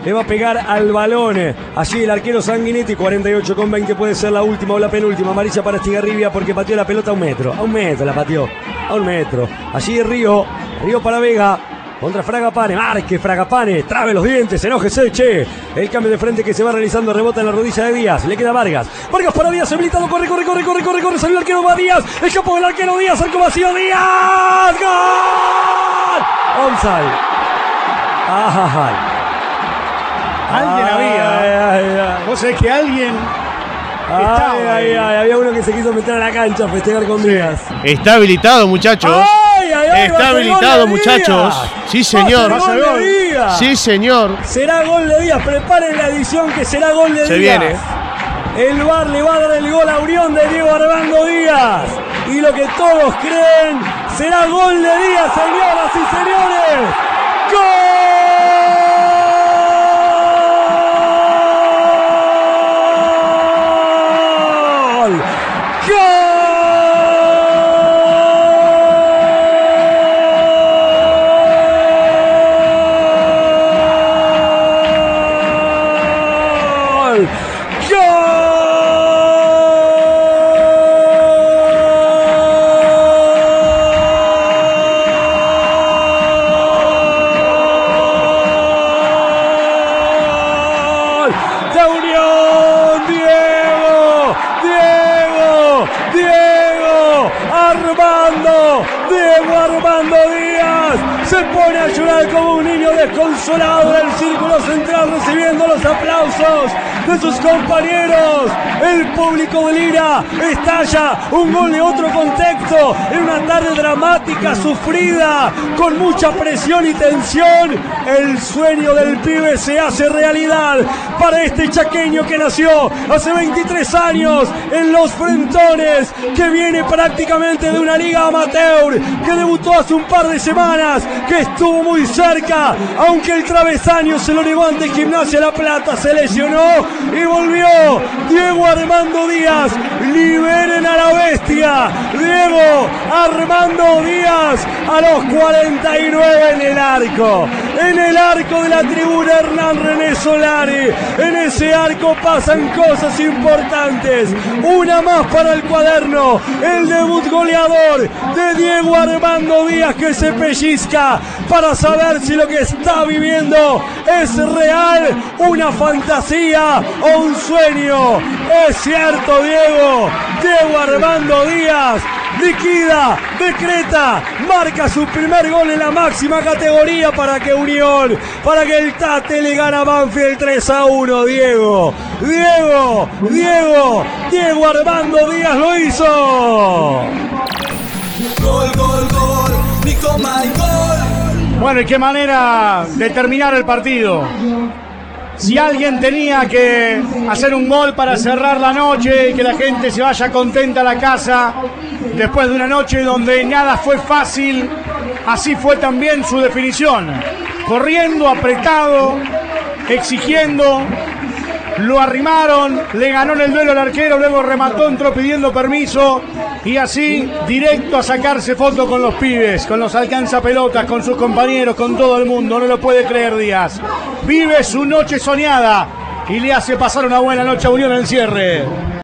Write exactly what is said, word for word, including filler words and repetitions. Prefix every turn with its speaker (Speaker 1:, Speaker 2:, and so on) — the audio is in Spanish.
Speaker 1: le va a pegar al balón. Allí el arquero Sanguinetti, cuarenta y ocho con veinte, puede ser la última o la penúltima. Amarilla para Estigarribia porque pateó la pelota a un metro. A un metro la pateó. A un metro. Allí Río. Río para Vega. Contra Fragapane, marque Fragapane, trabe los dientes, enójese, che. El cambio de frente que se va realizando, rebota en la rodilla de Díaz, le queda Vargas. Vargas para Díaz, habilitado, corre, corre, corre, corre, corre, corre, salió el arquero, va Díaz, escapó el arquero Díaz, arco vacío, Díaz, ¡gol! Onside. Ajá.
Speaker 2: Alguien
Speaker 1: ay,
Speaker 2: había.
Speaker 1: Ay, ay, ay.
Speaker 2: Vos sabés que alguien estaba
Speaker 1: Ay,
Speaker 2: ahí.
Speaker 1: ay, ay, había uno que se quiso meter a la cancha a festejar con Díaz.
Speaker 3: Está habilitado, muchachos.
Speaker 1: Ay, ay, ay,
Speaker 3: Está habilitado, muchachos. Sí, señor.
Speaker 1: Va a ser gol de Díaz.
Speaker 3: Sí, señor.
Speaker 1: Será gol de Díaz. Preparen la edición que será gol de
Speaker 3: Se
Speaker 1: Díaz.
Speaker 3: viene.
Speaker 1: El V A R le va a dar el gol a Unión de Diego Armando Díaz. Y lo que todos creen será gol de Díaz, señoras y señores. ¡Gol! Armando, Diego Armando Díaz se pone a llorar como un niño desconsolado del círculo central recibiendo los aplausos de sus compañeros. El público delira, estalla, un gol de otro contexto en una tarde dramática, sufrida, con mucha presión y tensión. El sueño del pibe se hace realidad para este chaqueño que nació hace veintitrés años en Los Frentones, que viene prácticamente de una liga amateur, que debutó hace un par de semanas, que estuvo muy cerca, aunque el travesaño se lo negó ante Gimnasia La Plata, se lesionó y volvió. Diego Armando Díaz, liberen a la bestia. Diego Armando Díaz a los cuarenta y nueve en el arco. En el arco de la tribuna Hernán René Solari. En ese arco pasan cosas importantes. Una más para el cuaderno. El debut goleador de Diego Armando Díaz, que se pellizca para saber si lo que está viviendo es real, una fantasía o un sueño. Es cierto, Diego. Diego Armando Díaz liquida, decreta, marca su primer gol en la máxima categoría para que Unión, para que el Tate le gana a Banfield tres a uno. Diego, Diego, Diego, Diego Armando Díaz lo hizo.
Speaker 4: Gol, gol, gol, Nico May, gol.
Speaker 2: Bueno, y qué manera de terminar el partido. Si alguien tenía que hacer un gol para cerrar la noche y que la gente se vaya contenta a la casa después de una noche donde nada fue fácil, así fue también su definición. Corriendo, apretado, exigiendo, lo arrimaron, le ganó en el duelo al arquero, luego remató, entró pidiendo permiso y así directo a sacarse foto con los pibes, con los alcanzapelotas, con sus compañeros, con todo el mundo. No lo puede creer Díaz. Vive su noche soñada y le hace pasar una buena noche a Unión en el cierre.